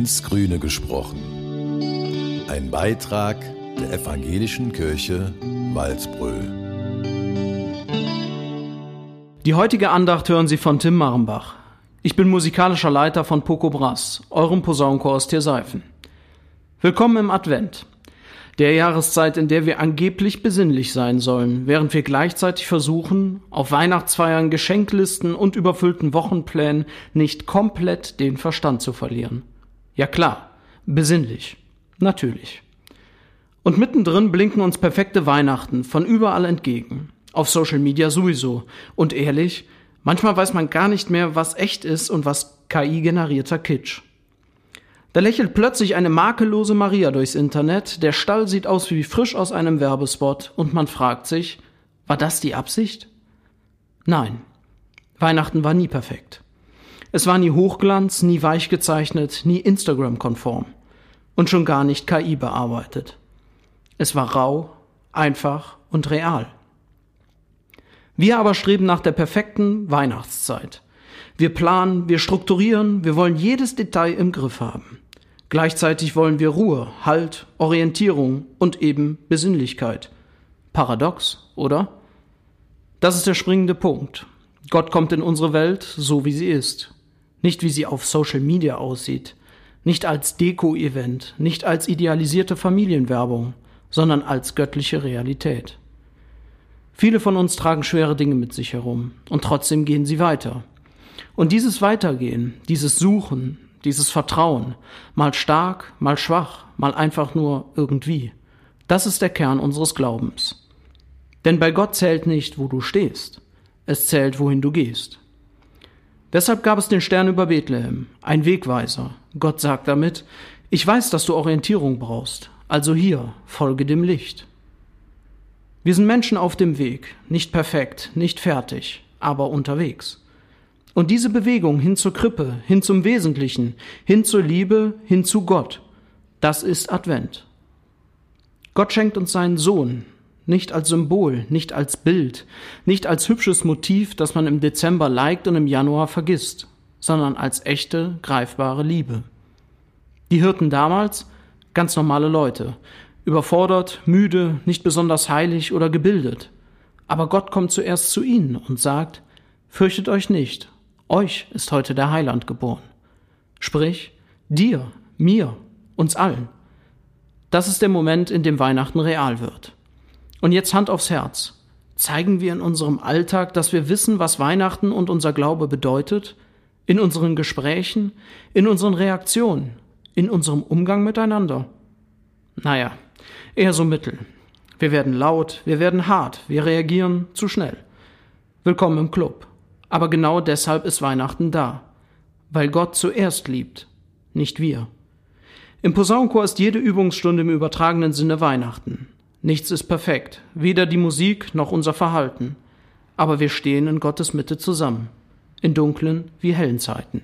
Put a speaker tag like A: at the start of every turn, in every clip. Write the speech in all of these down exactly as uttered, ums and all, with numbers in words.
A: ins Grüne gesprochen. Ein Beitrag der Evangelischen Kirche Waldbröl.
B: Die heutige Andacht hören Sie von Tim Marrenbach. Ich bin musikalischer Leiter von Poco Brass, eurem Posaunenchor aus Thierseifen. Willkommen im Advent, der Jahreszeit, in der wir angeblich besinnlich sein sollen, während wir gleichzeitig versuchen, auf Weihnachtsfeiern, Geschenklisten und überfüllten Wochenplänen nicht komplett den Verstand zu verlieren. Ja klar, besinnlich, natürlich. Und mittendrin blinken uns perfekte Weihnachten von überall entgegen, auf Social Media sowieso. Und ehrlich, manchmal weiß man gar nicht mehr, was echt ist und was K I-generierter Kitsch. Da lächelt plötzlich eine makellose Maria durchs Internet, der Stall sieht aus wie frisch aus einem Werbespot und man fragt sich, war das die Absicht? Nein, Weihnachten war nie perfekt. Es war nie Hochglanz, nie weich gezeichnet, nie Instagram-konform und schon gar nicht K I bearbeitet. Es war rau, einfach und real. Wir aber streben nach der perfekten Weihnachtszeit. Wir planen, wir strukturieren, wir wollen jedes Detail im Griff haben. Gleichzeitig wollen wir Ruhe, Halt, Orientierung und eben Besinnlichkeit. Paradox, oder? Das ist der springende Punkt. Gott kommt in unsere Welt, so wie sie ist. Nicht wie sie auf Social Media aussieht. Nicht als Deko-Event, nicht als idealisierte Familienwerbung, sondern als göttliche Realität. Viele von uns tragen schwere Dinge mit sich herum und trotzdem gehen sie weiter. Und dieses Weitergehen, dieses Suchen, dieses Vertrauen, mal stark, mal schwach, mal einfach nur irgendwie, das ist der Kern unseres Glaubens. Denn bei Gott zählt nicht, wo du stehst, es zählt, wohin du gehst. Deshalb gab es den Stern über Bethlehem, ein Wegweiser. Gott sagt damit, ich weiß, dass du Orientierung brauchst, also hier, folge dem Licht. Wir sind Menschen auf dem Weg, nicht perfekt, nicht fertig, aber unterwegs. Und diese Bewegung hin zur Krippe, hin zum Wesentlichen, hin zur Liebe, hin zu Gott, das ist Advent. Gott schenkt uns seinen Sohn, nicht als Symbol, nicht als Bild, nicht als hübsches Motiv, das man im Dezember liked und im Januar vergisst, sondern als echte, greifbare Liebe. Die Hirten damals, ganz normale Leute, überfordert, müde, nicht besonders heilig oder gebildet. Aber Gott kommt zuerst zu ihnen und sagt, fürchtet euch nicht, euch ist heute der Heiland geboren. Sprich, dir, mir, uns allen. Das ist der Moment, in dem Weihnachten real wird. Und jetzt Hand aufs Herz. Zeigen wir in unserem Alltag, dass wir wissen, was Weihnachten und unser Glaube bedeutet? In unseren Gesprächen, in unseren Reaktionen, in unserem Umgang miteinander? Naja, eher so mittel. Wir werden laut, wir werden hart, wir reagieren zu schnell. Willkommen im Club. Aber genau deshalb ist Weihnachten da. Weil Gott zuerst liebt, nicht wir. Im Posaunenchor ist jede Übungsstunde im übertragenen Sinne Weihnachten. Nichts ist perfekt, weder die Musik noch unser Verhalten. Aber wir stehen in Gottes Mitte zusammen, in dunklen wie hellen Zeiten.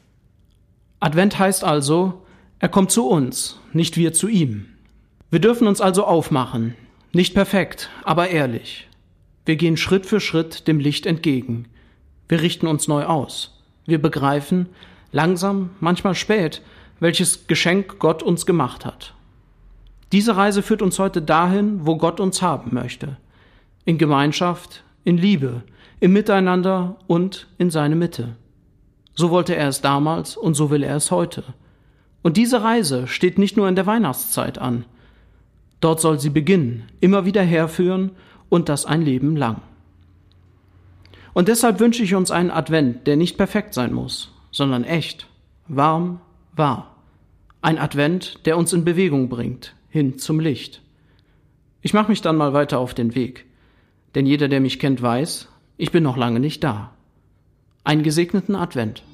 B: Advent heißt also, er kommt zu uns, nicht wir zu ihm. Wir dürfen uns also aufmachen, nicht perfekt, aber ehrlich. Wir gehen Schritt für Schritt dem Licht entgegen. Wir richten uns neu aus. Wir begreifen, langsam, manchmal spät, welches Geschenk Gott uns gemacht hat. Diese Reise führt uns heute dahin, wo Gott uns haben möchte. In Gemeinschaft, in Liebe, im Miteinander und in seine Mitte. So wollte er es damals und so will er es heute. Und diese Reise steht nicht nur in der Weihnachtszeit an. Dort soll sie beginnen, immer wieder herführen und das ein Leben lang. Und deshalb wünsche ich uns einen Advent, der nicht perfekt sein muss, sondern echt, warm, wahr. Ein Advent, der uns in Bewegung bringt, hin zum Licht. Ich mache mich dann mal weiter auf den Weg, denn jeder, der mich kennt, weiß, ich bin noch lange nicht da. Einen gesegneten Advent.